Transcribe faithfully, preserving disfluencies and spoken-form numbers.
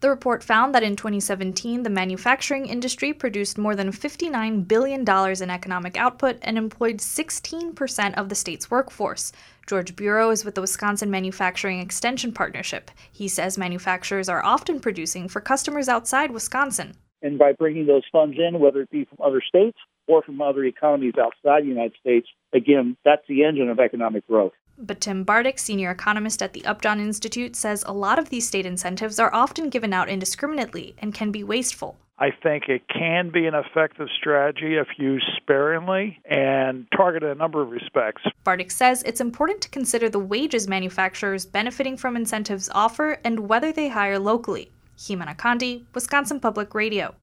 The report found that in twenty seventeen, the manufacturing industry produced more than fifty-nine billion dollars in economic output and employed sixteen percent of the state's workforce. George Bureau is with the Wisconsin Manufacturing Extension Partnership. He says manufacturers are often producing for customers outside Wisconsin. And by bringing those funds in, whether it be from other states or from other economies outside the United States, again, that's the engine of economic growth. But Tim Bardick, senior economist at the Upjohn Institute, says a lot of these state incentives are often given out indiscriminately and can be wasteful. I think it can be an effective strategy if used sparingly and targeted in a number of respects. Bardick says it's important to consider the wages manufacturers benefiting from incentives offer and whether they hire locally. Jimena Condi, Wisconsin Public Radio.